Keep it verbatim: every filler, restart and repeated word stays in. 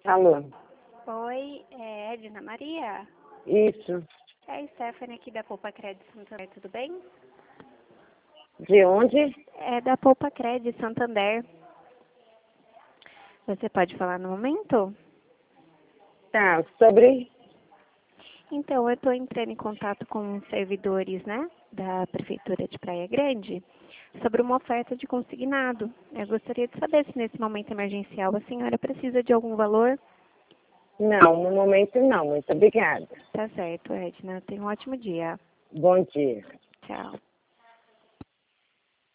Alô? Oi, é Edna Maria? Isso. É a Stephanie aqui da Poupa Crédito Santander, tudo bem? De onde? É da Poupa Crédito Santander. Você pode falar no momento? Tá, sobre... Então, eu estou entrando em contato com os servidores, né, da Prefeitura de Praia Grande, sobre uma oferta de consignado. Eu gostaria de saber se nesse momento emergencial a senhora precisa de algum valor. Não, no momento não. Muito obrigada. Tá certo, Edna. Tenha um ótimo dia. Bom dia. Tchau.